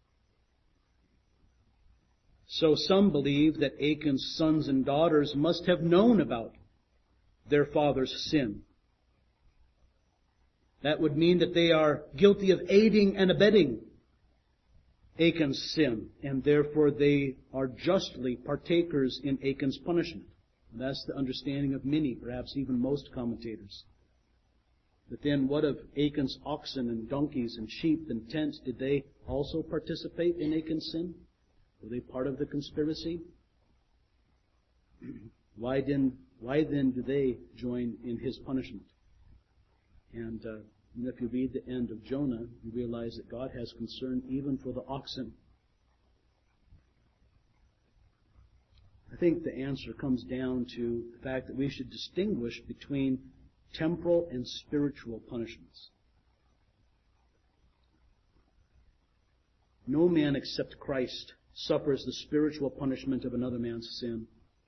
So some believe that Achan's sons and daughters must have known about their father's sin. That would mean that they are guilty of aiding and abetting Achan's sin, and therefore they are justly partakers in Achan's punishment. And that's the understanding of many, perhaps even most commentators. But then what of Achan's oxen and donkeys and sheep and tents? Did they also participate in Achan's sin? Were they part of the conspiracy? Why then, why then do they join in his punishment? And, uh, and if you read the end of Jonah, you realize that God has concern even for the oxen. I think the answer comes down to the fact that we should distinguish between temporal and spiritual punishments. No man except Christ suffers the spiritual punishment of another man's sin,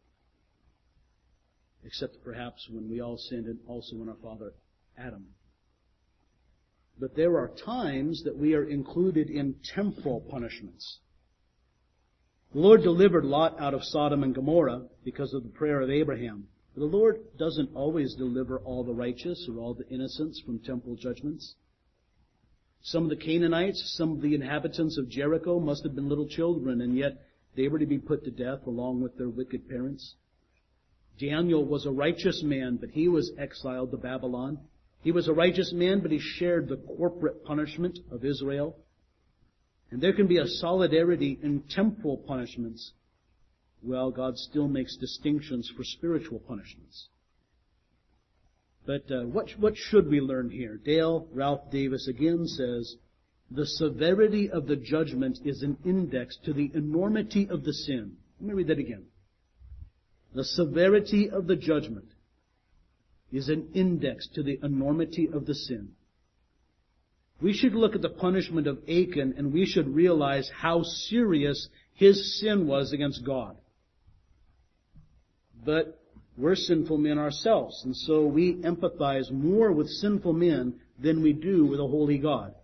except perhaps when we all sinned and also when our father Adam. But there are times that we are included in temporal punishments. The Lord delivered Lot out of Sodom and Gomorrah because of the prayer of Abraham. But the Lord doesn't always deliver all the righteous or all the innocents from temporal judgments. Some of the Canaanites, some of the inhabitants of Jericho must have been little children, and yet they were to be put to death along with their wicked parents. Daniel was a righteous man, but he was exiled to Babylon. He was a righteous man, but he shared the corporate punishment of Israel. And there can be a solidarity in temporal punishments. Well, God still makes distinctions for spiritual punishments. But uh, what, what should we learn here? Dale Ralph Davis again says, the severity of the judgment is an index to the enormity of the sin. Let me read that again. The severity of the judgment is an index to the enormity of the sin. We should look at the punishment of Achan, and we should realize how serious his sin was against God. But we're sinful men ourselves, and so we empathize more with sinful men than we do with a holy God.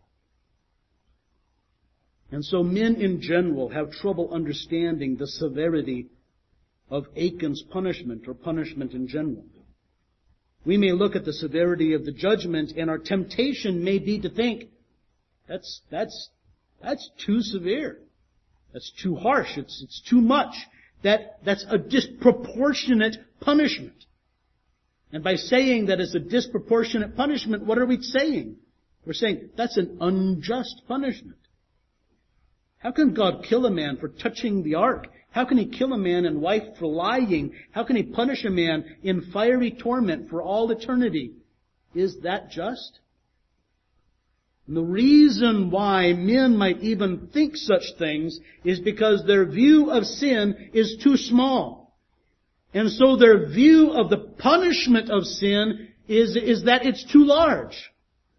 And so men in general have trouble understanding the severity of Achan's punishment or punishment in general. We may look at the severity of the judgment, and our temptation may be to think, that's, that's, that's too severe. That's too harsh. It's, it's too much. That, that's a disproportionate punishment. And by saying that it's a disproportionate punishment, what are we saying? We're saying that's an unjust punishment. How can God kill a man for touching the ark? How can He kill a man and wife for lying? How can He punish a man in fiery torment for all eternity? Is that just? And the reason why men might even think such things is because their view of sin is too small. And so their view of the punishment of sin is, is that it's too large.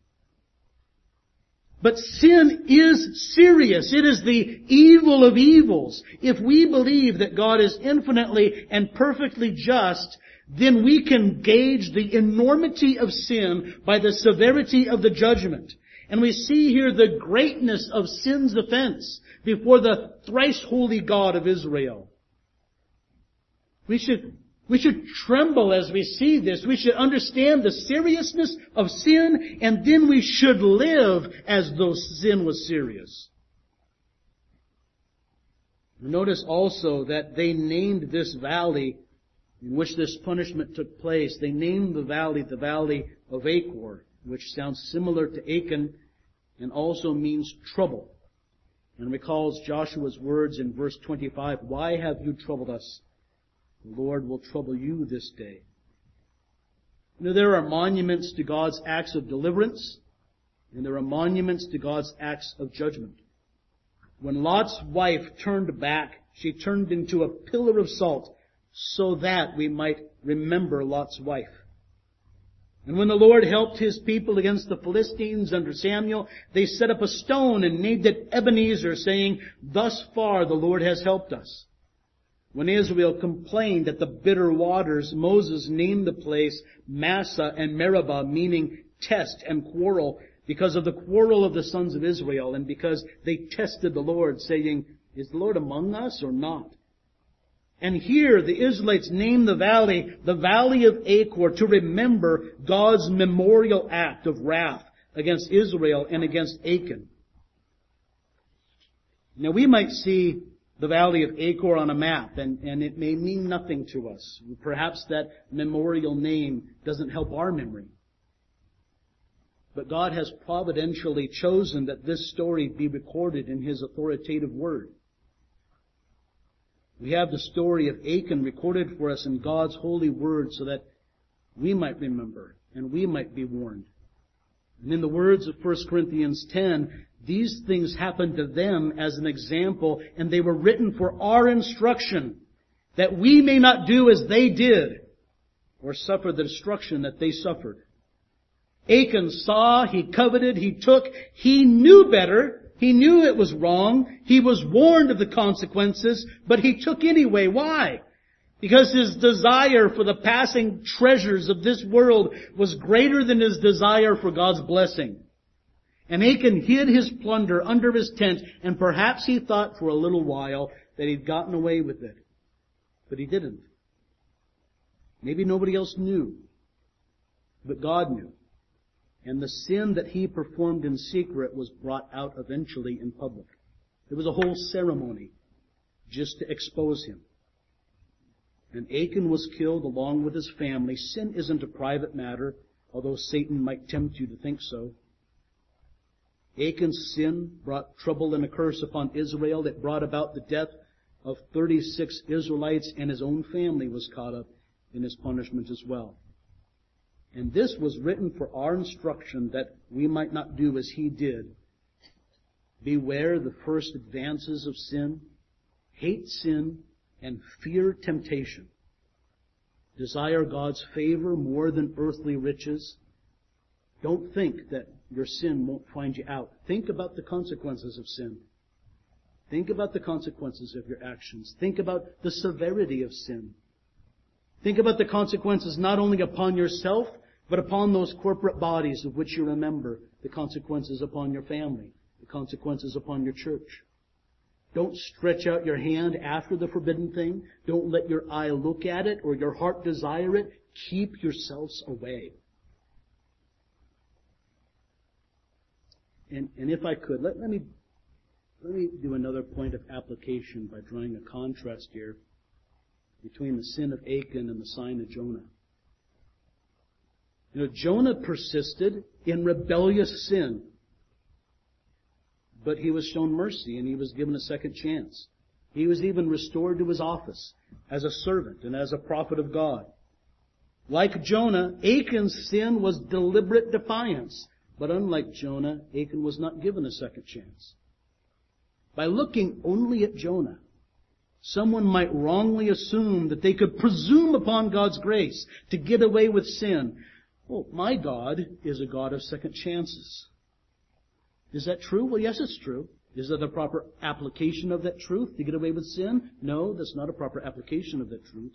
But sin is serious. It is the evil of evils. If we believe that God is infinitely and perfectly just, then we can gauge the enormity of sin by the severity of the judgment. And we see here the greatness of sin's offense before the thrice holy God of Israel. We should, we should tremble as we see this. We should understand the seriousness of sin, and then we should live as though sin was serious. Notice also that they named this valley in which this punishment took place. They named the valley the Valley of Achor, which sounds similar to Achan and also means trouble, and recalls Joshua's words in verse twenty-five, "Why have you troubled us? The Lord will trouble you this day." You know, there are monuments to God's acts of deliverance, and there are monuments to God's acts of judgment. When Lot's wife turned back, she turned into a pillar of salt so that we might remember Lot's wife. And when the Lord helped His people against the Philistines under Samuel, they set up a stone and named it Ebenezer, saying, "Thus far the Lord has helped us." When Israel complained at the bitter waters, Moses named the place Massah and Meribah, meaning test and quarrel, because of the quarrel of the sons of Israel, and because they tested the Lord, saying, "Is the Lord among us or not?" And here the Israelites named the valley the Valley of Achor to remember God's memorial act of wrath against Israel and against Achan. Now we might see the Valley of Achor on a map, and, and it may mean nothing to us. Perhaps that memorial name doesn't help our memory. But God has providentially chosen that this story be recorded in His authoritative Word. We have the story of Achan recorded for us in God's holy Word so that we might remember and we might be warned. And in the words of First Corinthians ten, these things happened to them as an example, and they were written for our instruction, that we may not do as they did or suffer the destruction that they suffered. Achan saw, he coveted, he took, he knew better. He knew it was wrong. He was warned of the consequences, but he took anyway. Why? Because his desire for the passing treasures of this world was greater than his desire for God's blessing. And Achan hid his plunder under his tent, and perhaps he thought for a little while that he'd gotten away with it. But he didn't. Maybe nobody else knew. But God knew. And the sin that he performed in secret was brought out eventually in public. There was a whole ceremony just to expose him. And Achan was killed along with his family. Sin isn't a private matter, although Satan might tempt you to think so. Achan's sin brought trouble and a curse upon Israel. It brought about the death of thirty-six Israelites, and his own family was caught up in his punishment as well. And this was written for our instruction that we might not do as he did. Beware the first advances of sin, hate sin, and fear temptation. Desire God's favor more than earthly riches. Don't think that your sin won't find you out. Think about the consequences of sin. Think about the consequences of your actions. Think about the severity of sin. Think about the consequences not only upon yourself, but upon those corporate bodies of which you remember, the consequences upon your family, the consequences upon your church. Don't stretch out your hand after the forbidden thing. Don't let your eye look at it or your heart desire it. Keep yourselves away. And, and if I could, let, let me let me do another point of application by drawing a contrast here between the sin of Achan and the sign of Jonah. You know, Jonah persisted in rebellious sin, but he was shown mercy and he was given a second chance. He was even restored to his office as a servant and as a prophet of God. Like Jonah, Achan's sin was deliberate defiance. But unlike Jonah, Achan was not given a second chance. By looking only at Jonah, someone might wrongly assume that they could presume upon God's grace to get away with sin. Well, my God is a God of second chances. Is that true? Well, yes, it's true. Is that a proper application of that truth to get away with sin? No, that's not a proper application of that truth.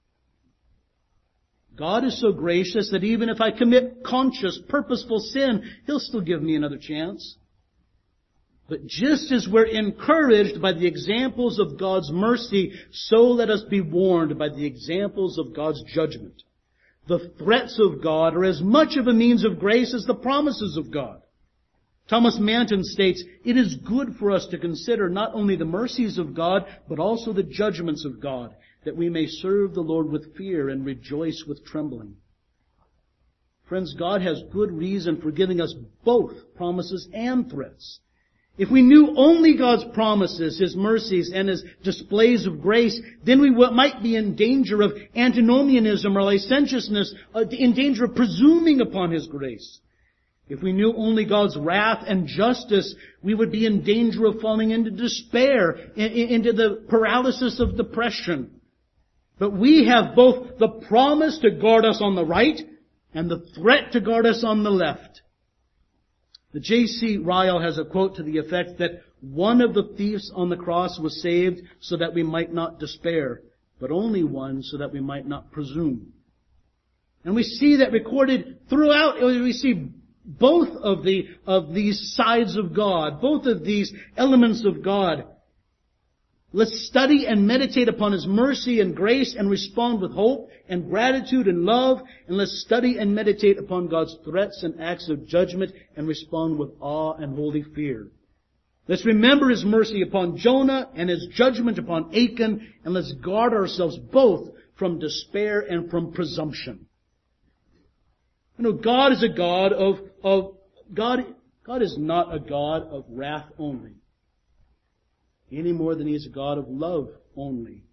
God is so gracious that even if I commit conscious, purposeful sin, He'll still give me another chance. But just as we're encouraged by the examples of God's mercy, so let us be warned by the examples of God's judgment. The threats of God are as much of a means of grace as the promises of God. Thomas Manton states, "It is good for us to consider not only the mercies of God, but also the judgments of God, that we may serve the Lord with fear and rejoice with trembling." Friends, God has good reason for giving us both promises and threats. If we knew only God's promises, His mercies, and His displays of grace, then we might be in danger of antinomianism or licentiousness, in danger of presuming upon His grace. If we knew only God's wrath and justice, we would be in danger of falling into despair, into the paralysis of depression. But we have both the promise to guard us on the right and the threat to guard us on the left. The J C Ryle has a quote to the effect that one of the thieves on the cross was saved so that we might not despair, but only one so that we might not presume. And we see that recorded throughout. We see both of the of these sides of God, both of these elements of God. Let's study and meditate upon His mercy and grace and respond with hope and gratitude and love. And let's study and meditate upon God's threats and acts of judgment and respond with awe and holy fear. Let's remember His mercy upon Jonah and His judgment upon Achan, and let's guard ourselves both from despair and from presumption. You know, God is a God of, of God, God is not a God of wrath only, any more than He is a God of love only.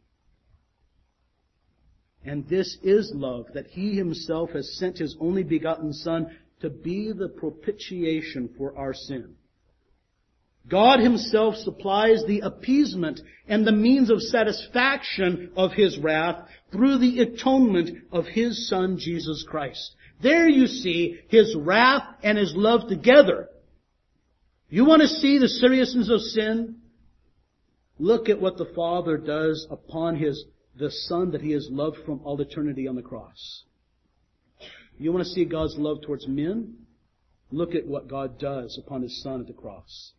And this is love, that He Himself has sent His only begotten Son to be the propitiation for our sin. God Himself supplies the appeasement and the means of satisfaction of His wrath through the atonement of His Son, Jesus Christ. There you see His wrath and His love together. You want to see the seriousness of sin? Look at what the Father does upon His the Son that He has loved from all eternity on the cross. You want to see God's love towards men? Look at what God does upon His Son at the cross.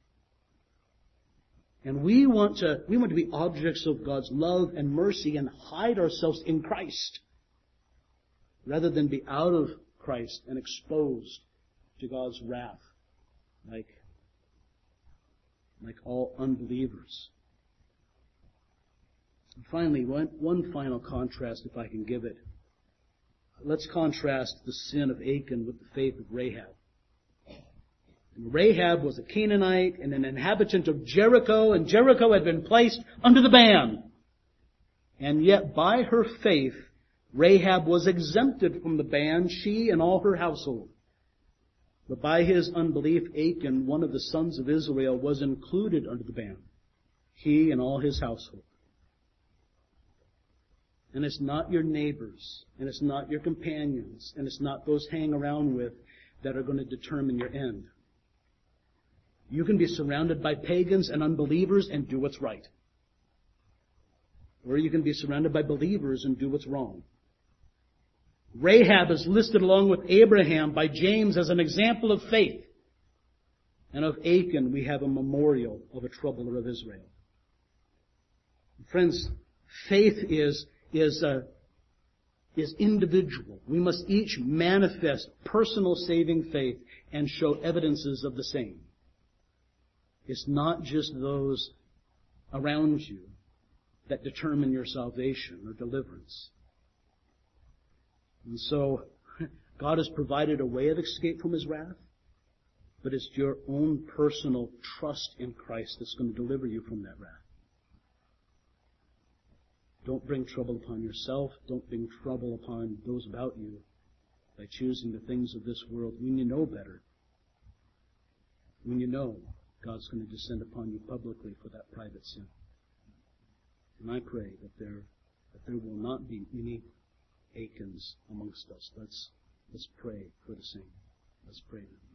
And we want to, we want to be objects of God's love and mercy and hide ourselves in Christ, rather than be out of Christ and exposed to God's wrath, like, like all unbelievers. And finally, one, one final contrast, if I can give it. Let's contrast the sin of Achan with the faith of Rahab. And Rahab was a Canaanite and an inhabitant of Jericho, and Jericho had been placed under the ban. And yet, by her faith, Rahab was exempted from the ban, she and all her household. But by his unbelief, Achan, one of the sons of Israel, was included under the ban, he and all his household. And it's not your neighbors, and it's not your companions, and it's not those hang around with that are going to determine your end. You can be surrounded by pagans and unbelievers and do what's right. Or you can be surrounded by believers and do what's wrong. Rahab is listed along with Abraham by James as an example of faith. And of Achan we have a memorial of a troubler of Israel. Friends, faith is, is, uh, is individual. We must each manifest personal saving faith and show evidences of the same. It's not just those around you that determine your salvation or deliverance. And so, God has provided a way of escape from His wrath, but it's your own personal trust in Christ that's going to deliver you from that wrath. Don't bring trouble upon yourself. Don't bring trouble upon those about you by choosing the things of this world when you know better. When you know God's going to descend upon you publicly for that private sin. And I pray that there that there will not be any Achans amongst us. Let's let's pray for the same. Let's pray.